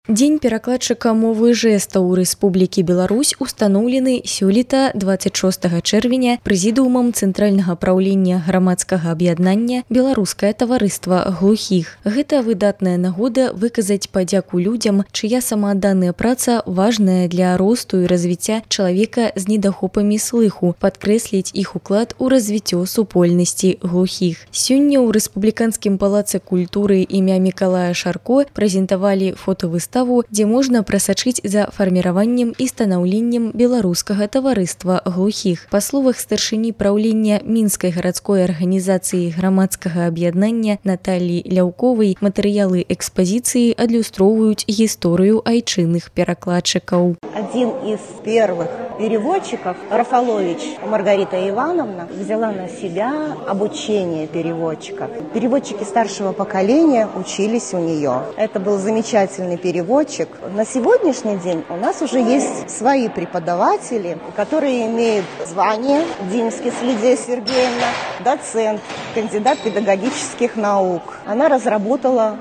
Дзень перакладчыка мовы жэстаў у Рэспублікі Беларусь устаноўлены сёлета 26 чэрвеня прэзідыумам Цэнтральнага праўлення грамадскага аб'яднання Беларускае таварыства глухіх. Гэта выдатная нагода выказаць падзяку людзям, чыя самаадданая праца важная для росту і развіцця чалавека з недахопамі слыху, падкрэсліць іх уклад у развіццё супольнасці глухіх. Сёння ў Рэспубліканскім палацы культуры імя Мікалая Шарко прэзентавалі фотавыставу, дзе можна прасачыць за фарміраваннем і станаўленнем беларускага таварыства глухіх. Па словах старшыні праўлення Мінскай гарадской арганізацыі грамадскага аб'яднання Наталлі Ляўковай, матэрыялы экспазіцыі адлюстроўваюць гісторыю айчынных перакладчыкаў. Один из первых переводчиков, Рафалович Маргарита Ивановна, взяла на себя обучение переводчиков. Переводчики старшего поколения учились у нее. Это был замечательный переводчик. На сегодняшний день у нас уже есть свои преподаватели, которые имеют звание Димскис Лидия Сергеевна, доцент, кандидат педагогических наук. Она разработала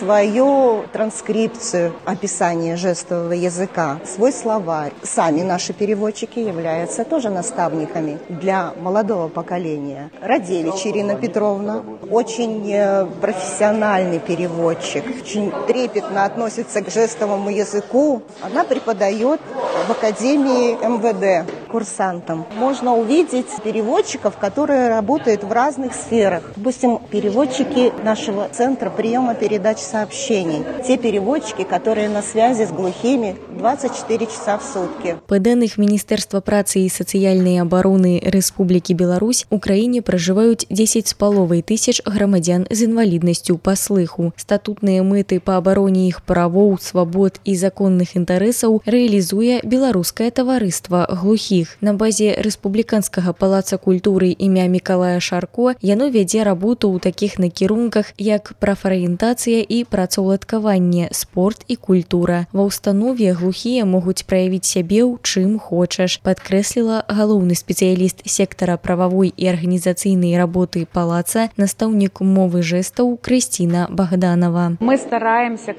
свою транскрипцию описания жестового языка, свой словарь. Сами наши переводчики являются тоже наставниками для молодого поколения. Радевич Ирина Петровна, очень профессиональный переводчик, очень трепетно относится к жестовому языку. Она преподает в Академии МВД курсантам. Можно увидеть переводчиков, которые работают в разных сферах. Допустим, переводчики нашего центра приема передач сообщений. Те переводчики, которые на связи с глухими 24 часа в сутки. Па даных Міністэрства працы і сацыяльнай абароны Рэспублікі Беларусь, у краіне пражываюць 10,5 тысяч грамадзян з інваліднасцю па слыху. Статутныя мэты па абароне іх правоў, свабод і законных інтарэсаў рэалізуе Беларускае таварыства глухіх. На базе Рэспубліканскага палаца культуры імя Мікалая Шарко яно вядзе работу ў такіх накірунках, як прафарыентацыя і працаўладкаванне, спорт і культура. Ва ўстанове глухія могуць праявіць сябе ў чым хочаш, падкрэсліла галоўны спецыяліст сектара прававой і арганізацыйнай работы палаца, настаўнік мовы жэстаў Крысціна Богданова. Мы стараемся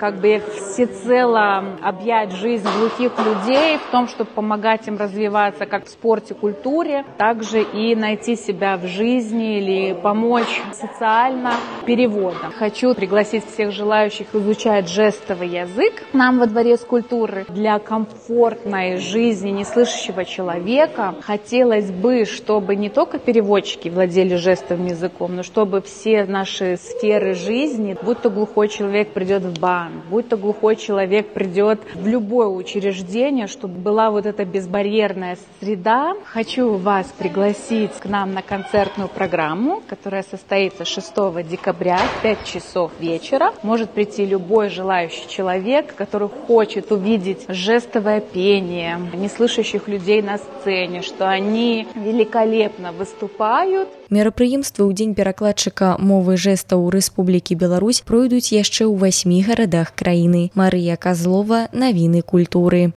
всецело объять жизнь глухих людей в том, чтобы помогать им развиваться как в спорте, культуре, также и найти себя в жизни или помочь социально переводом. Хочу пригласить всех желающих изучать жестовый язык к нам во Дворец культуры. Для комфортной жизни неслышащего человека хотелось бы, чтобы не только переводчики владели жестовым языком, но чтобы все наши сферы жизни, будь то глухой человек придет в банк, будь то глухой человек придет в любое учреждение, чтобы была вот эта безбарьерная среда. Хочу вас пригласить к нам на концертную программу, которая состоится 6 декабря в 5 часов вечера. Может прийти любой желающий человек, который хочет увидеть жестовое пение, неслышащих людей на сцене, что они великолепно выступают. Мерапрыемствы ў дзень перакладчыка мовы жэстаў Рэспублікі Беларусь пройдуць яшчэ ў 8 гарадах краіны. Марыя Казлова, навіны культуры.